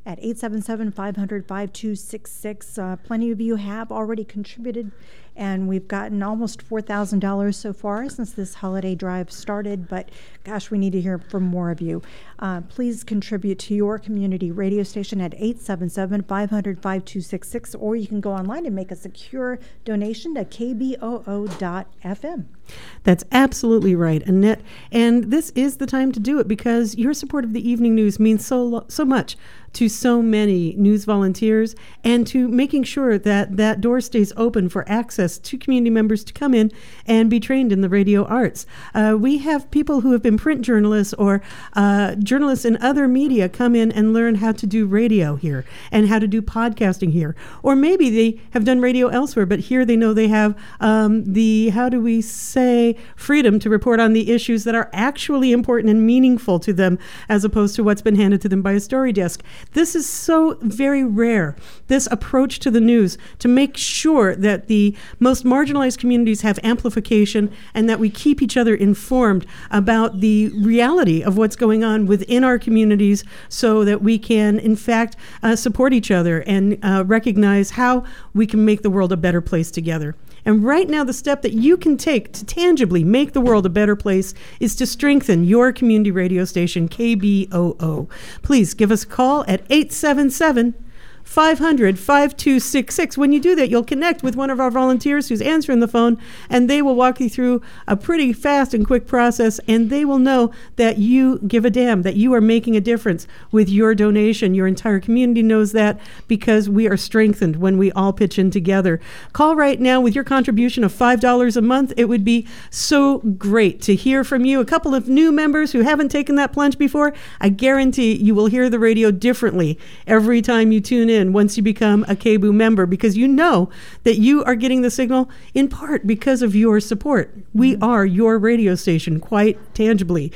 at 877-500-5266. Plenty of you have already contributed, and we've gotten almost $4,000 so far since this holiday drive started, but gosh, we need to hear from more of you. Please contribute to your community radio station at 877-500-5266, or you can go online and make a secure donation to kboo.fm. That's absolutely right, Annette. And this is the time to do it because your support of the evening news means so much to so many news volunteers and to making sure that that door stays open for access to community members to come in and be trained in the radio arts. We have people who have been print journalists or journalists in other media come in and learn how to do radio here and how to do podcasting here. Or maybe they have done radio elsewhere, but here they know they have freedom to report on the issues that are actually important and meaningful to them as opposed to what's been handed to them by a story desk. This is so very rare, this approach to the news, to make sure that the most marginalized communities have amplification and that we keep each other informed about the reality of what's going on within our communities so that we can, in fact, support each other and recognize how we can make the world a better place together. And right now, the step that you can take to tangibly make the world a better place is to strengthen your community radio station, KBOO. Please give us a call at 877-500-5266. When you do that, you'll connect with one of our volunteers who's answering the phone, and they will walk you through a pretty fast and quick process, and they will know that you give a damn, that you are making a difference with your donation. Your entire community knows that because we are strengthened when we all pitch in together. Call right now with your contribution of $5 a month. It would be so great to hear from you. A couple of new members who haven't taken that plunge before, I guarantee you will hear the radio differently every time you tune in once you become a KBOO member, because you know that you are getting the signal in part because of your support. We are your radio station quite tangibly.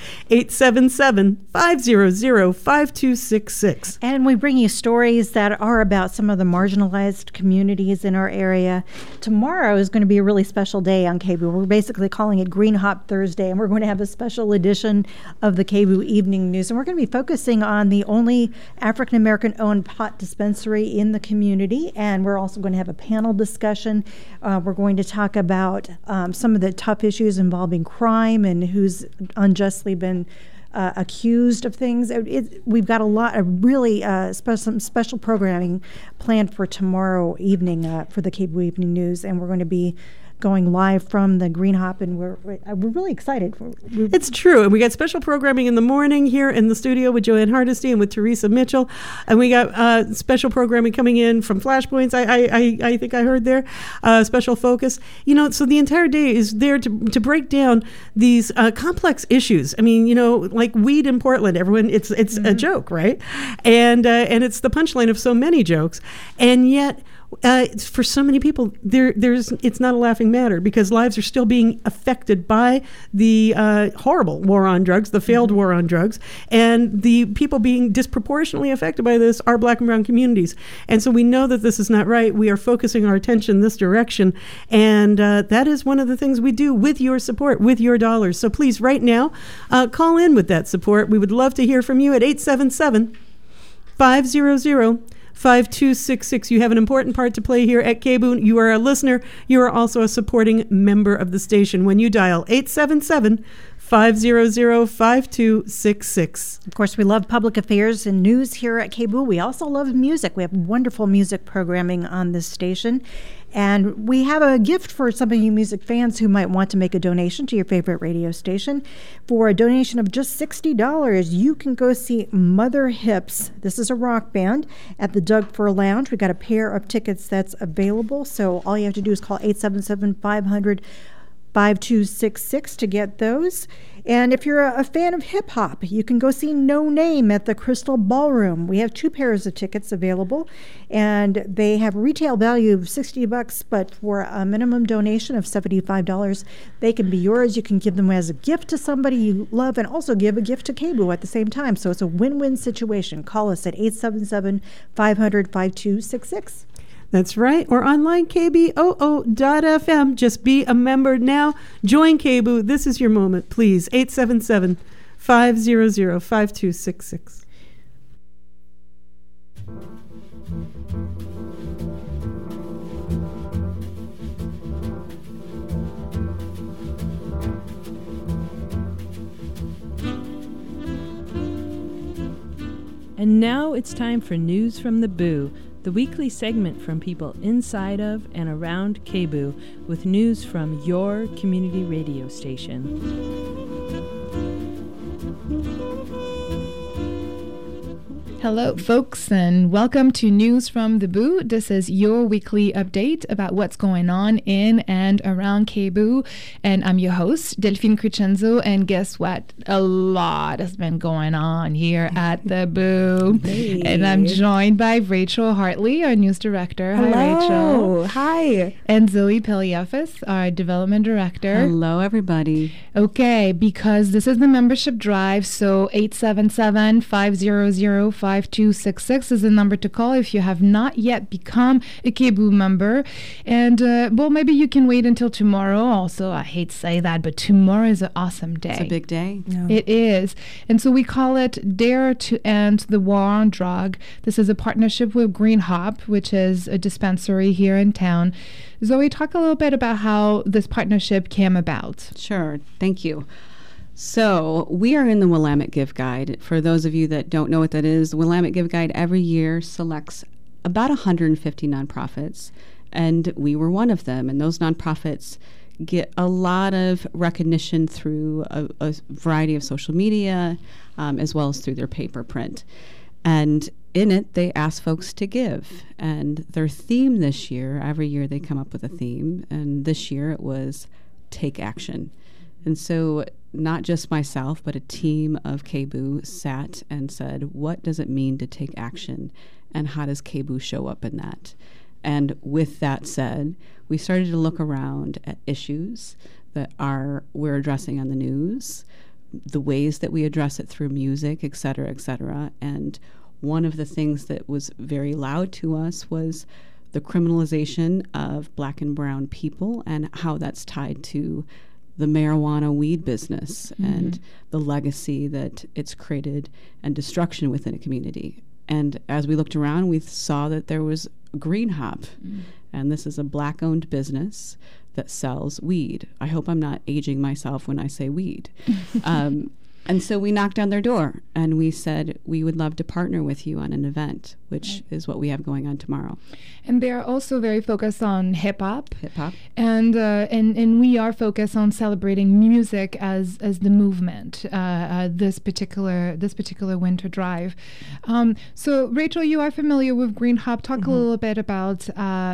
877-500-5266. And we bring you stories that are about some of the marginalized communities in our area. Tomorrow is going to be a really special day on KBOO. We're basically calling it Green Hop Thursday, and we're going to have a special edition of the KBOO Evening News. And we're going to be focusing on the only African-American owned pot dispensary in the community, and we're also going to have a panel discussion. We're going to talk about some of the tough issues involving crime and who's unjustly been accused of things. We've got a lot of really some special programming planned for tomorrow evening for the KBOO Evening News, and we're going to be going live from the Green Hop, and we're really excited. It's true, and we got special programming in the morning here in the studio with Joanne Hardesty and with Teresa Mitchell, and we got special programming coming in from Flashpoints. I think I heard there special focus. So the entire day is there to break down these complex issues. I mean, like weed in Portland. Everyone, it's a joke, right? And it's the punchline of so many jokes, and yet. For so many people, it's not a laughing matter because lives are still being affected by the horrible war on drugs, the failed war on drugs, and the people being disproportionately affected by this are Black and brown communities. And so we know that this is not right. We are focusing our attention in this direction, and that is one of the things we do with your support, with your dollars. So please, right now, call in with that support. We would love to hear from you at 877-500-5266. You have an important part to play here at KBOO. You are a listener. You are also a supporting member of the station when you dial 877-500-5266. Of course, we love public affairs and news here at KBOO. We also love music. We have wonderful music programming on this station. And we have a gift for some of you music fans who might want to make a donation to your favorite radio station. For a donation of just $60, you can go see Mother Hips. This is a rock band at the Doug Fir Lounge. We've got a pair of tickets that's available. So all you have to do is call 877-500-5266 to get those. And if you're a fan of hip hop, you can go see No Name at the Crystal Ballroom. We have 2 pairs of tickets available, and they have a retail value of $60, but for a minimum donation of $75, they can be yours. You can give them as a gift to somebody you love and also give a gift to KBOO at the same time. So it's a win-win situation. Call us at 877-500-5266. That's right. Or online, kboo.fm. Just be a member now. Join KBOO. This is your moment, please. 877-500-5266. And now it's time for News from the Boo, the weekly segment from people inside of and around KBOO with news from your community radio station. Hello, folks, and welcome to News from the Boo. This is your weekly update about what's going on in and around KBOO. And I'm your host, Delphine Crescenzo. And guess what? A lot has been going on here at the Boo. Hey. And I'm joined by Rachel Hartley, our news director. Hello. Hi, Rachel. Hi. And Zoe Peliafis, our development director. Hello, everybody. Okay, because this is the membership drive, so 877-500-5266 is the number to call if you have not yet become a KBOO member. And, well, maybe you can wait until tomorrow. Also, I hate to say that, but tomorrow is an awesome day. It's a big day. Yeah. It is. And so we call it Dare to End the War on Drug. This is a partnership with Green Hop, which is a dispensary here in town. Zoe, talk a little bit about how this partnership came about. Sure. Thank you. So we are in the Willamette Give Guide. For those of you that don't know what that is, the Willamette Give Guide every year selects about 150 nonprofits, and we were one of them. And those nonprofits get a lot of recognition through a variety of social media, as well as through their paper print. And in it, they ask folks to give. And their theme this year, every year they come up with a theme, and this year it was Take Action. And so not just myself, but a team of KBOO sat and said, what does it mean to take action, and how does KBOO show up in that? And with that said, we started to look around at issues that we're addressing on the news, the ways that we address it through music, et cetera, et cetera. And one of the things that was very loud to us was the criminalization of Black and brown people and how that's tied to the marijuana weed business and the legacy that it's created and destruction within a community. And as we looked around, we saw that there was Green Hop, and this is a Black-owned business that sells weed. I hope I'm not aging myself when I say weed. And so we knocked on their door and we said, we would love to partner with you on an event, which is what we have going on tomorrow. And they are also very focused on hip hop. Hip hop. And we are focused on celebrating music as the movement, this particular winter drive. So Rachel, you are familiar with Green Hop. Talk a little bit about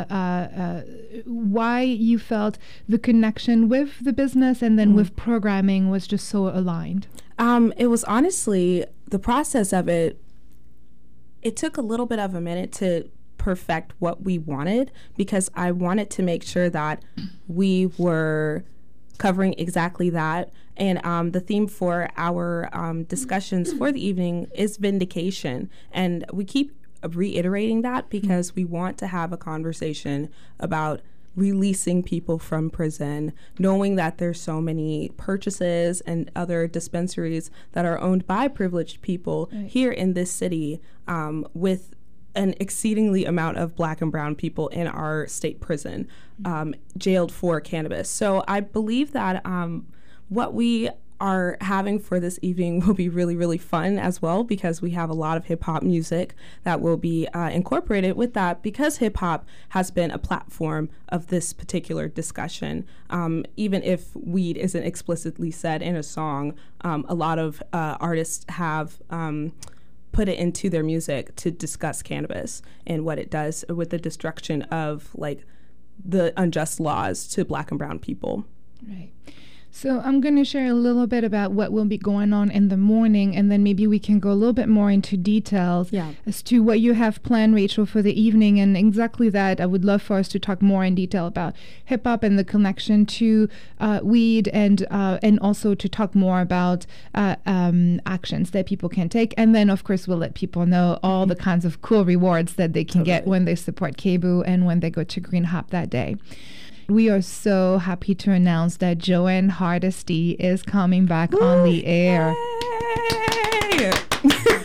why you felt the connection with the business and then with programming was just so aligned. It was honestly, the process of it took a little bit of a minute to perfect what we wanted, because I wanted to make sure that we were covering exactly that. And the theme for our discussions for the evening is vindication. And we keep reiterating that because we want to have a conversation about releasing people from prison, knowing that there's so many purchases and other dispensaries that are owned by privileged people here in this city, with an exceedingly amount of Black and brown people in our state prison jailed for cannabis. So I believe that what we are having for this evening will be really, really fun as well, because we have a lot of hip hop music that will be incorporated with that, because hip hop has been a platform of this particular discussion. Even if weed isn't explicitly said in a song, a lot of artists have put it into their music to discuss cannabis and what it does with the destruction of like the unjust laws to Black and brown people. Right. So I'm going to share a little bit about what will be going on in the morning, and then maybe we can go a little bit more into details as to what you have planned, Rachel, for the evening. And exactly that, I would love for us to talk more in detail about hip hop and the connection to weed, and also to talk more about actions that people can take. And then, of course, we'll let people know all the kinds of cool rewards that they can get when they support KBOO and when they go to Green Hop that day. We are so happy to announce that Joanne Hardesty is coming back on the air.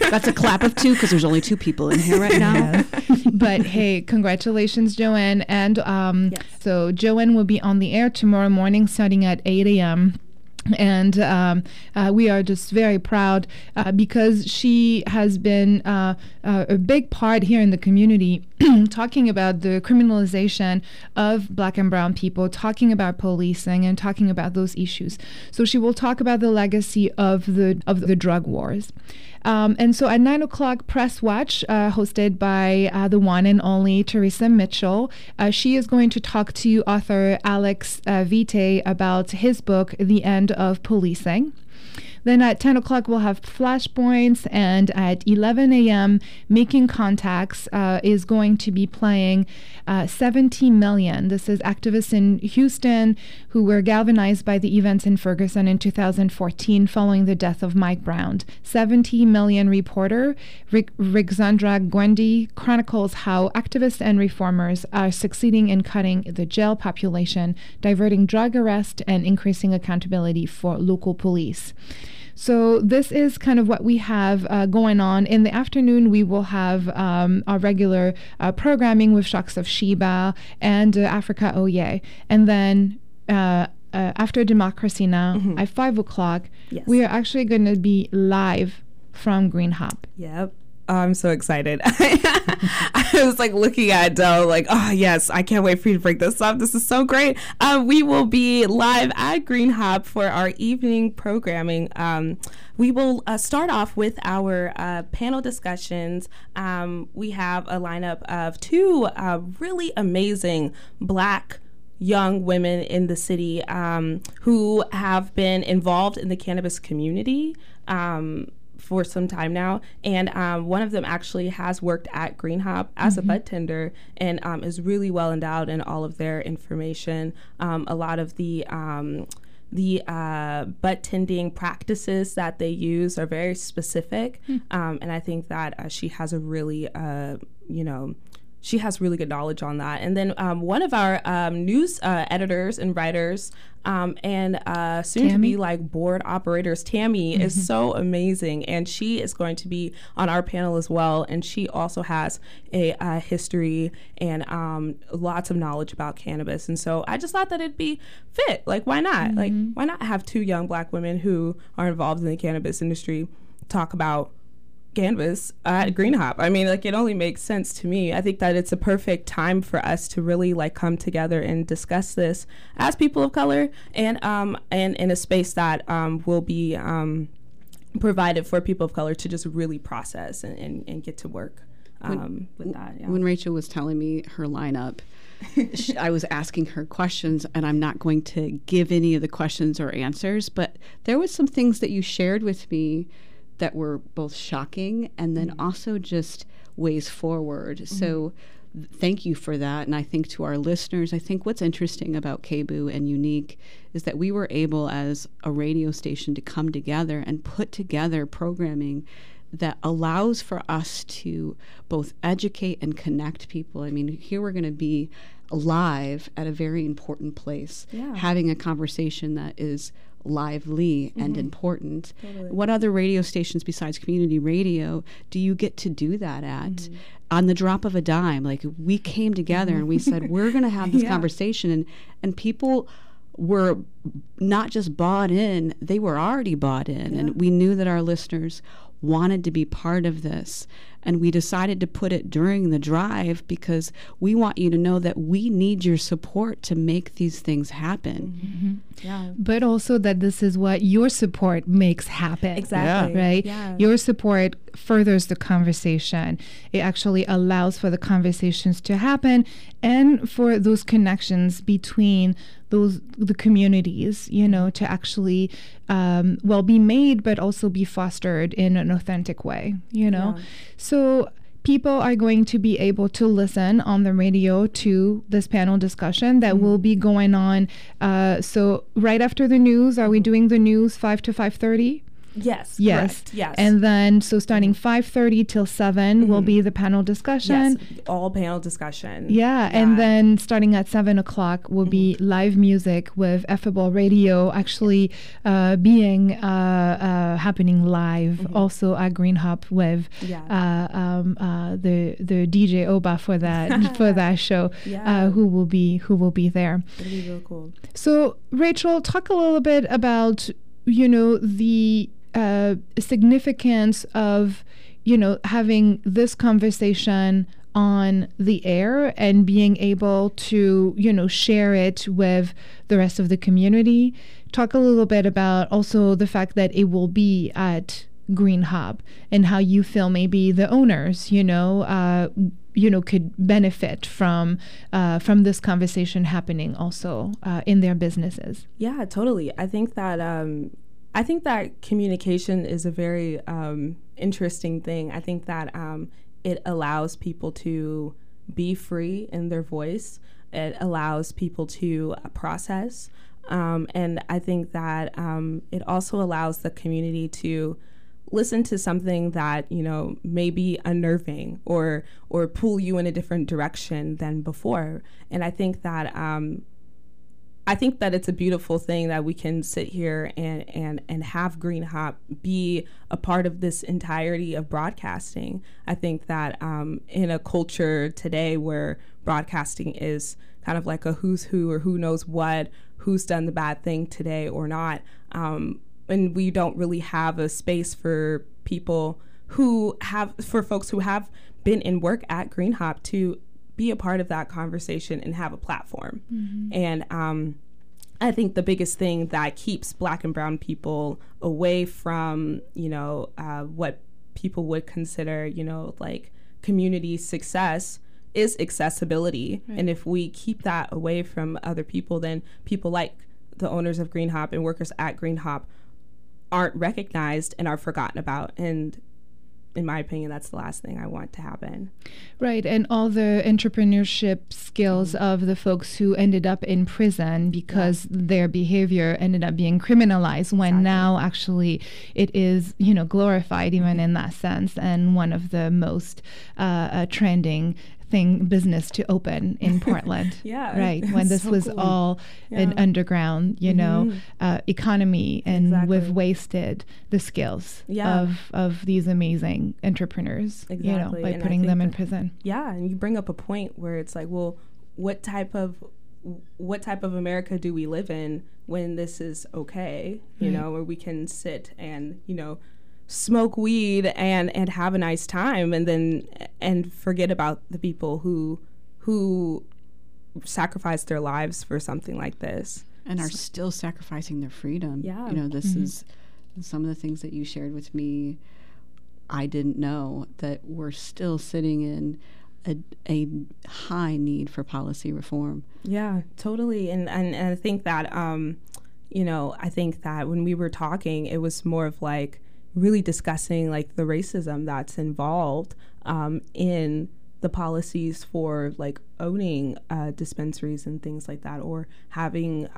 That's a clap of two because there's only two people in here right now. But hey, congratulations, Joanne. And so Joanne will be on the air tomorrow morning starting at 8 a.m. And we are just very proud because she has been a big part here in the community talking about the criminalization of Black and brown people, talking about policing and talking about those issues. So she will talk about the legacy of the drug wars. And so at 9 o'clock, Press Watch, hosted by the one and only Teresa Mitchell, she is going to talk to author Alex Vite about his book, The End of Policing. Then at 10 o'clock, we'll have Flashpoints, and at 11 a.m., Making Contacts is going to be playing 70 Million. This is activists in Houston who were galvanized by the events in Ferguson in 2014 following the death of Mike Brown. 70 Million reporter Rixandra Gwendy chronicles how activists and reformers are succeeding in cutting the jail population, diverting drug arrest, and increasing accountability for local police. So this is kind of what we have going on. In the afternoon, we will have our regular programming with Shocks of Sheba and Africa Oye. And then after Democracy Now! At 5 o'clock, we are actually going to be live from Green Hop. Yep. Oh, I'm so excited. I was like looking at Doe like, oh yes, I can't wait for you to break this up. This is so great. We will be live at Green Hop for our evening programming. We will start off with our panel discussions. We have a lineup of two really amazing Black young women in the city who have been involved in the cannabis community for some time now, and one of them actually has worked at Green Hop as a bud tender and is really well endowed in all of their information. A lot of the bud tending practices that they use are very specific, and I think that she has a really she has really good knowledge on that. And then one of our news editors and writers and soon to be like board operators, Tammy, is so amazing. And she is going to be on our panel as well. And she also has a history and lots of knowledge about cannabis. And so I just thought that it'd be fit. Like, why not? Like, why not have two young Black women who are involved in the cannabis industry talk about cannabis at Green Hop? I mean, like, it only makes sense to me. I think that it's a perfect time for us to really like come together and discuss this as people of color, and in a space that will be provided for people of color to just really process and get to work with that. Yeah. When Rachel was telling me her lineup, I was asking her questions, and I'm not going to give any of the questions or answers, but there was some things that you shared with me that were both shocking and then also just ways forward. So thank you for that. And I think to our listeners, I think what's interesting about KBOO and unique is that we were able as a radio station to come together and put together programming that allows for us to both educate and connect people. I mean, here we're going to be live at a very important place, having a conversation that is lively and important. Totally. What other radio stations besides community radio do you get to do that at? On the drop of a dime. Like, we came together and we said, we're going to have this conversation, and people were not just bought in, they were already bought in. And we knew that our listeners wanted to be part of this. And we decided to put it during the drive because we want you to know that we need your support to make these things happen. But also that this is what your support makes happen. Exactly. Right? Yeah. Your support furthers the conversation. It actually allows for the conversations to happen and for those connections between the communities, you know, to actually be made, but also be fostered in an authentic way, you know. So people are going to be able to listen on the radio to this panel discussion that will be going on. So right after the news, are we doing the news 5 to 5:30? Yes. Yes. Correct. Yes. And then, so starting 5:30 till 7 will be the panel discussion. Yes. All panel discussion. Yeah. And then starting at 7 o'clock will be live music with Effable Radio actually being happening live also at Green Hop with the DJ Oba for that show who will be there. It'll be real cool. So Rachel, talk a little bit about the significance of having this conversation on the air and being able to share it with the rest of the community. Talk a little bit about also the fact that it will be at Green Hop and how you feel maybe the owners could benefit from this conversation happening also in their businesses. Yeah, totally. I think that communication is a very interesting thing. I think that it allows people to be free in their voice. It allows people to process, and I think that it also allows the community to listen to something that may be unnerving or pull you in a different direction than before. And I think that it's a beautiful thing that we can sit here and have Green Hop be a part of this entirety of broadcasting. I think that in a culture today where broadcasting is kind of like a who's who or who knows what, who's done the bad thing today or not, and we don't really have a space for folks who have been in work at Green Hop to be a part of that conversation and have a platform. And I think the biggest thing that keeps Black and brown people away from, what people would consider, like community success is accessibility. Right. And if we keep that away from other people, then people like the owners of Green Hop and workers at Green Hop aren't recognized and are forgotten about. And in my opinion, that's the last thing I want to happen. Right. And all the entrepreneurship skills of the folks who ended up in prison because their behavior ended up being criminalized when now actually it is, glorified even in that sense. And one of the most trending business to open in Portland. Right. When this was cool. All an underground, economy, and we've wasted the skills of these amazing entrepreneurs, by and putting them in prison. Yeah. And you bring up a point where it's like, well, what type of America do we live in when this is okay, where we can sit and, smoke weed and have a nice time and forget about the people who sacrificed their lives for something like this and are still sacrificing their freedom. This is some of the things that you shared with me. I didn't know that we're still sitting in a high need for policy reform. Yeah, totally. And I think that I think that when we were talking, it was more of like really discussing like the racism that's involved in the policies for like owning dispensaries and things like that, or having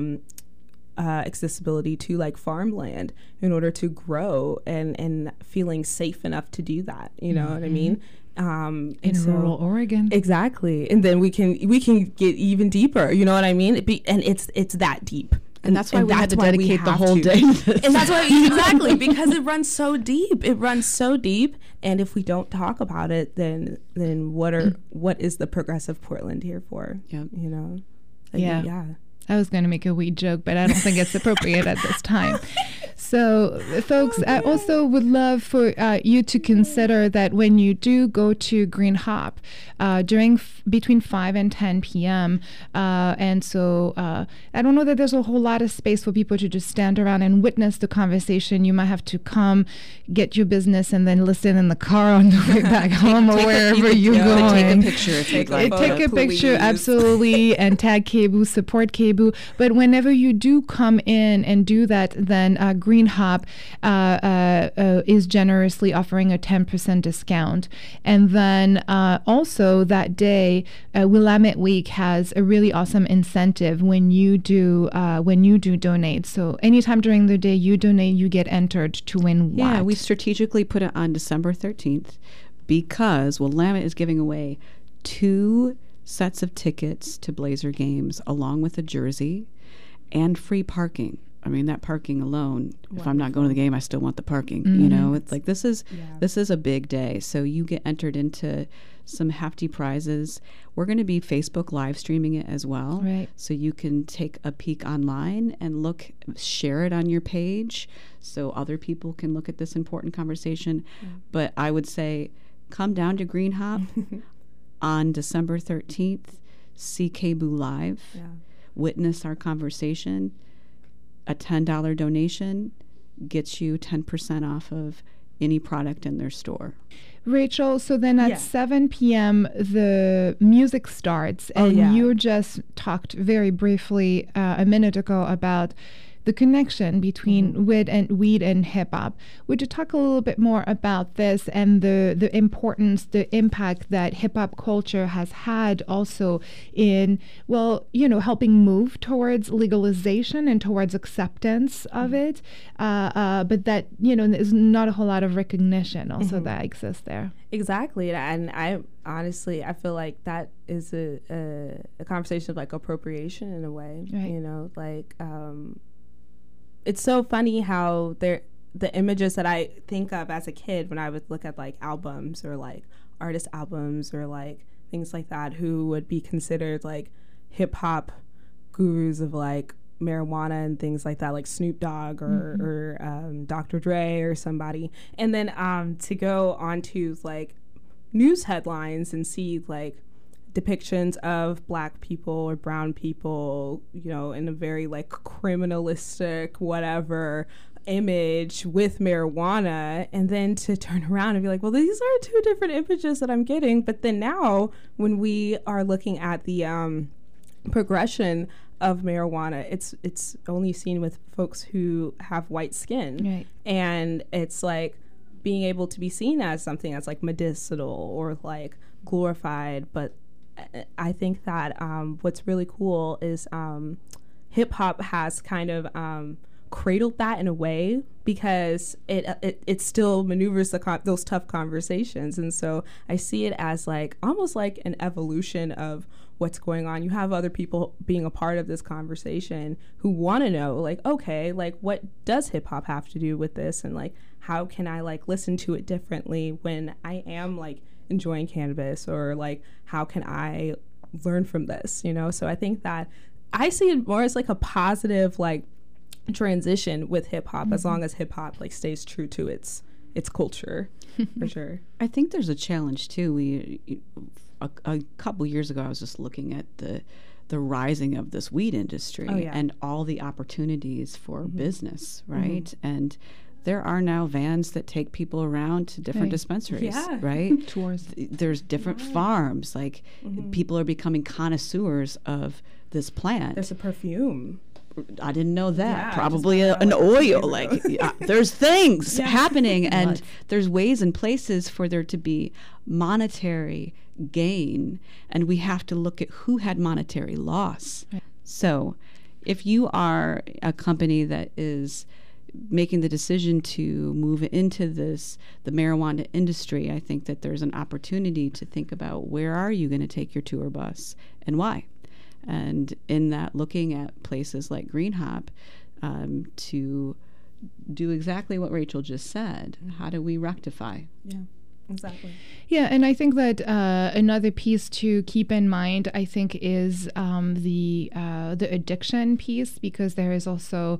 accessibility to like farmland in order to grow and feeling safe enough to do that. You know what I mean? In rural Oregon. Exactly. And then we can get even deeper. You know what I mean? And it's that deep. And that's why we had to dedicate the whole day to this. And that's why, exactly, because it runs so deep. It runs so deep. And if we don't talk about it, then what is the progressive Portland here for? Yep. Yeah. I was going to make a weed joke, but I don't think it's appropriate at this time. So, folks, I also would love for you to consider that when you do go to Green Hop between 5 and 10 p.m., and so I don't know that there's a whole lot of space for people to just stand around and witness the conversation. You might have to come, get your business, and then listen in the car on the way back home or wherever you're going. Take a picture if you'd like. Take a picture, absolutely, and tag KBOO, support KBOO. But whenever you do come in and do that, then Green Green Hop is generously offering a 10% discount. And then also that day, Willamette Week has a really awesome incentive when you do donate. So anytime during the day you donate, you get entered to win what? Yeah, we strategically put it on December 13th because Willamette is giving away 2 sets of tickets to Blazer games along with a jersey and free parking. I mean, that parking alone, wonderful. If I'm not going to the game, I still want the parking. Mm-hmm. You know, it's like this is a big day. So you get entered into some hefty prizes. We're going to be Facebook live streaming it as well. Right. So you can take a peek online and share it on your page so other people can look at this important conversation. But I would say come down to Green Hop on December 13th, see KBOO live, witness our conversation. A $10 donation gets you 10% off of any product in their store. Rachel, so then at 7 p.m. the music starts, and you just talked very briefly a minute ago about the connection between weed and hip hop. Would you talk a little bit more about this and the importance, the impact that hip hop culture has had also in, helping move towards legalization and towards acceptance of it, but that, there's not a whole lot of recognition also that exists there. Exactly. And I honestly, I feel like that is a conversation of like appropriation in a way, it's so funny how the images that I think of as a kid when I would look at like albums or like artist albums or like things like that, who would be considered like hip hop gurus of like marijuana and things like that, like Snoop Dogg or Dr. Dre or somebody. And then to go onto like news headlines and see like depictions of black people or brown people, in a very like criminalistic whatever image with marijuana, and then to turn around and be like, well, these are 2 different images that I'm getting. But then now when we are looking at the progression of marijuana, it's only seen with folks who have white skin, right. And it's like being able to be seen as something that's like medicinal or like glorified. But I think that what's really cool is hip hop has kind of cradled that in a way, because it still maneuvers those tough conversations. And so I see it as like almost like an evolution of what's going on. You have other people being a part of this conversation who want to know, like, okay, like what does hip hop have to do with this, and like how can I like listen to it differently when I am like enjoying cannabis, or like how can I learn from this, So I think that I see it more as like a positive like transition with hip hop, as long as hip hop like stays true to its culture. For sure. I think there's a challenge too. A couple years ago I was just looking at the rising of this weed industry and all the opportunities for business, right? And there are now vans that take people around to different dispensaries, right? Tours. There's different farms. Like people are becoming connoisseurs of this plant. There's a perfume. I didn't know that. Probably an oil. Like there's things happening, and there's ways and places for there to be monetary gain, and we have to look at who had monetary loss. Right. So if you are a company that is making the decision to move into the marijuana industry, I think that there's an opportunity to think about where are you going to take your tour bus and why. And in that, looking at places like Green Hop to do exactly what Rachel just said. How do we rectify? Yeah. Exactly. Yeah, and I think that another piece to keep in mind, I think, is the addiction piece, because there is also,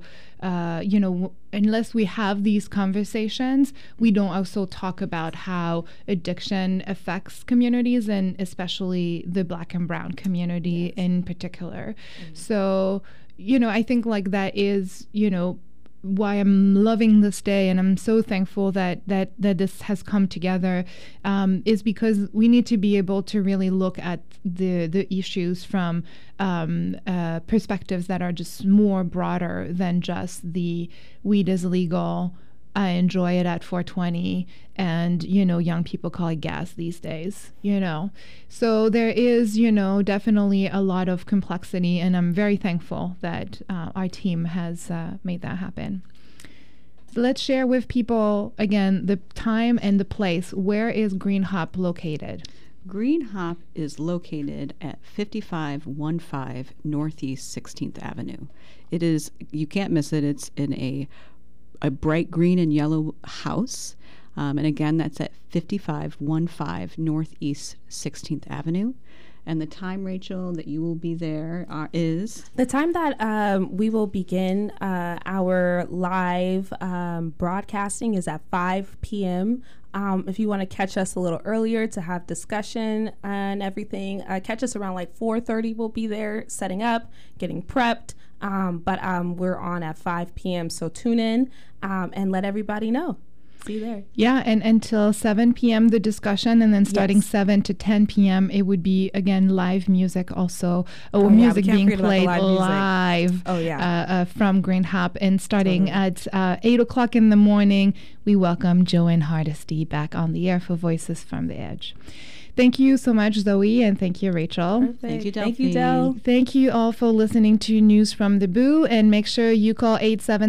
unless we have these conversations, we don't also talk about how addiction affects communities, and especially the Black and Brown community in particular. So, I think like that is, why I'm loving this day, and I'm so thankful that this has come together, is because we need to be able to really look at the issues from perspectives that are just more broader than just the weed is legal, I enjoy it at 420, and, young people call it gas these days, So there is, definitely a lot of complexity, and I'm very thankful that our team has made that happen. So let's share with people, again, the time and the place. Where is Green Hop located? Green Hop is located at 5515 Northeast 16th Avenue. It is, you can't miss it, it's in a bright green and yellow house. And again, that's at 5515 Northeast 16th Avenue. And the time, Rachel, that you will be there is? The time that we will begin our live broadcasting is at 5 p.m. If you want to catch us a little earlier to have discussion and everything, catch us around like 4:30. We'll be there setting up, getting prepped. But we're on at 5 p.m. So tune in and let everybody know. See you there. Yeah, and until 7 p.m. the discussion, and then starting 7 to 10 p.m. it would be, again, live music also. Music being played live from Green Hop. And starting at 8 o'clock in the morning, we welcome Joanne Hardesty back on the air for Voices from the Edge. Thank you so much, Zoe, and thank you, Rachel. Perfect. Thank you, Delphine. Thank you, Del. Thank you all for listening to News from the Boo, and make sure you call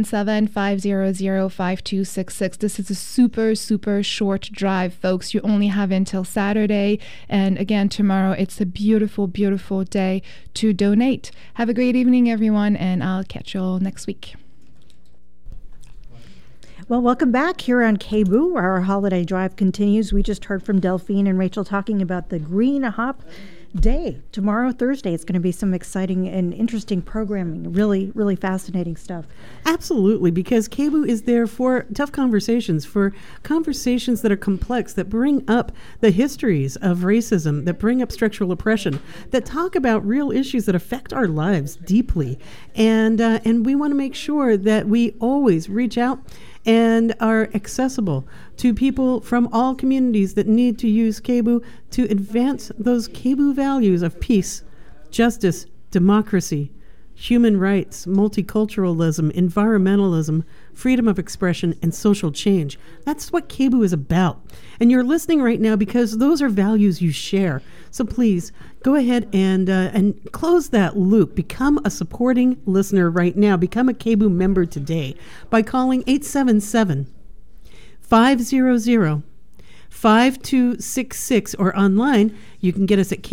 877-500-5266. This is a super, super short drive, folks. You only have until Saturday, and again, tomorrow, it's a beautiful, beautiful day to donate. Have a great evening, everyone, and I'll catch you all next week. Well, welcome back here on KBOO. Our holiday drive continues. We just heard from Delphine and Rachel talking about the Green Hop Day. Tomorrow, Thursday, it's going to be some exciting and interesting programming. Really, really fascinating stuff. Absolutely, because KBOO is there for tough conversations, for conversations that are complex, that bring up the histories of racism, that bring up structural oppression, that talk about real issues that affect our lives deeply. And we want to make sure that we always reach out and are accessible to people from all communities that need to use KBOO to advance those KBOO values of peace, justice, democracy, human rights, multiculturalism, environmentalism, freedom of expression, and social change. That's what KBOO is about. And you're listening right now because those are values you share. So please go ahead and close that loop. Become a supporting listener right now. Become a KBOO member today by calling 877-500-5266, or online you can get us at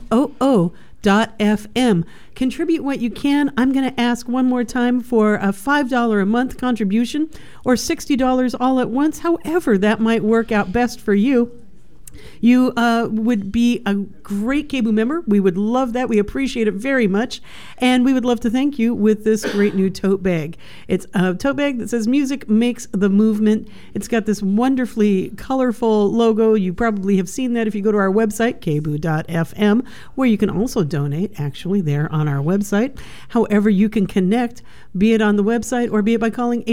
kboo.fm. Contribute what you can. I'm going to ask one more time for a $5 a month contribution or $60 all at once, however that might work out best for you. You would be a great KBOO member. We would love that. We appreciate it very much. And we would love to thank you with this great new tote bag. It's a tote bag that says Music Makes the Movement. It's got this wonderfully colorful logo. You probably have seen that if you go to our website, kboo.fm, where you can also donate, actually, there on our website. However, you can connect, be it on the website or be it by calling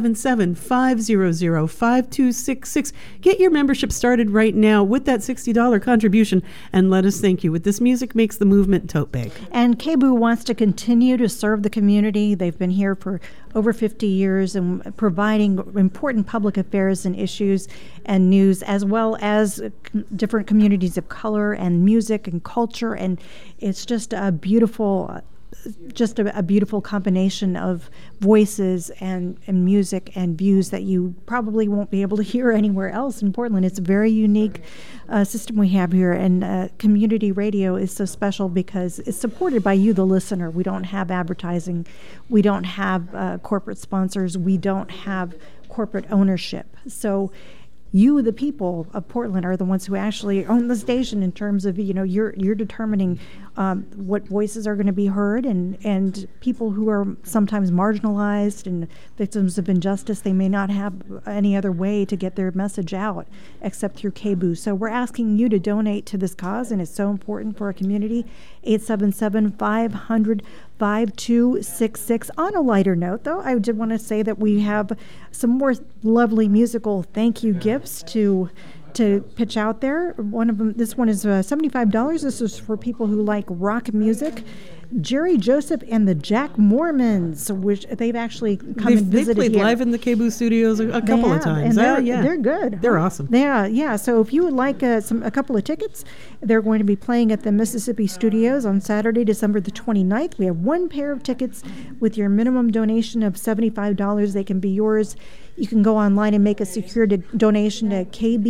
877-500-5266. Get your membership started right now with that $60 contribution, and let us thank you with this Music Makes the Movement tote bag. And KBOO wants to continue to serve the community. They've been here for over 50 years and providing important public affairs and issues and news, as well as different communities of color and music and culture. And it's just a beautiful combination of voices and music and views that you probably won't be able to hear anywhere else in Portland. It's a very unique system we have here, and community radio is so special because it's supported by you, the listener. We don't have advertising. We don't have corporate sponsors. We don't have corporate ownership. So you, the people of Portland, are the ones who actually own the station in terms of, you're determining what voices are going to be heard, and people who are sometimes marginalized and victims of injustice, they may not have any other way to get their message out except through KBOO. So we're asking you to donate to this cause, and it's so important for our community. 877-500 5266. On a lighter note, though, I did want to say that we have some more lovely musical thank you gifts to pitch out there. One of them, this one is $75. This is for people who like rock music. Jerry Joseph and the Jack Mormons, which they've actually come and visited They played here. live in the KBOO studios a couple of times. And they're good. They're awesome. Yeah. So if you would like a couple of tickets, they're going to be playing at the Mississippi Studios on Saturday, December the 29th. We have one pair of tickets with your minimum donation of $75. They can be yours. You can go online and make a secure donation to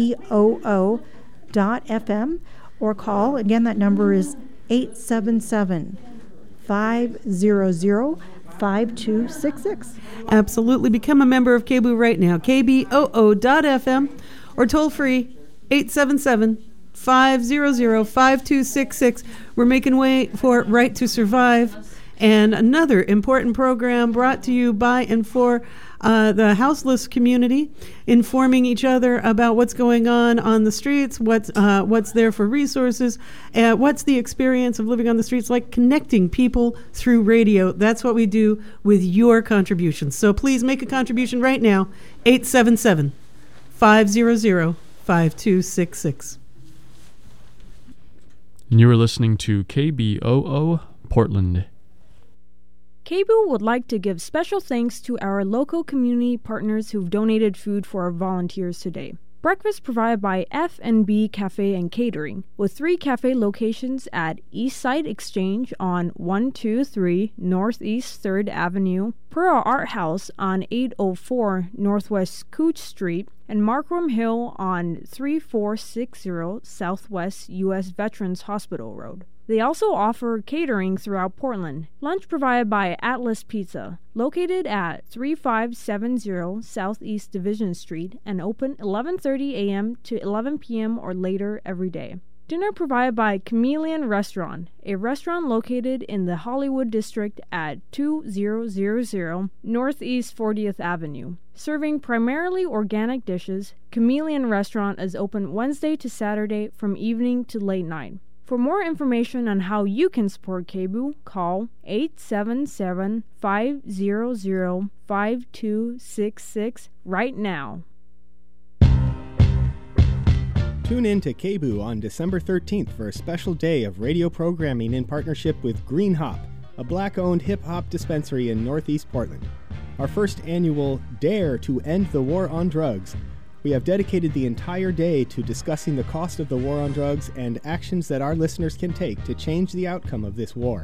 kboo.fm or call. Again, that number is 877-500-5266. Absolutely. Become a member of KBOO right now. kboo.fm or toll free 877-500-5266. We're making way for Right to Survive, and another important program brought to you by and for the houseless community, informing each other about what's going on the streets, what's there for resources, what's the experience of living on the streets like, connecting people through radio. That's what we do with your contributions. So please make a contribution right now, 877-500-5266. You are listening to KBOO Portland. KBOO would like to give special thanks to our local community partners who've donated food for our volunteers today. Breakfast provided by F&B Cafe and Catering, with 3 cafe locations at Eastside Exchange on 123 Northeast 3rd Avenue, Pearl Art House on 804 Northwest Cooch Street, and Markram Hill on 3460 Southwest U.S. Veterans Hospital Road. They also offer catering throughout Portland. Lunch provided by Atlas Pizza, located at 3570 Southeast Division Street and open 11:30 a.m. to 11 p.m. or later every day. Dinner provided by Chameleon Restaurant, a restaurant located in the Hollywood District at 2000 Northeast 40th Avenue. Serving primarily organic dishes, Chameleon Restaurant is open Wednesday to Saturday from evening to late night. For more information on how you can support KBOO, call 877-500-5266 right now. Tune in to KBOO on December 13th for a special day of radio programming in partnership with Green Hop, a black-owned hip-hop dispensary in Northeast Portland. Our first annual Dare to End the War on Drugs. We have dedicated the entire day to discussing the cost of the war on drugs and actions that our listeners can take to change the outcome of this war.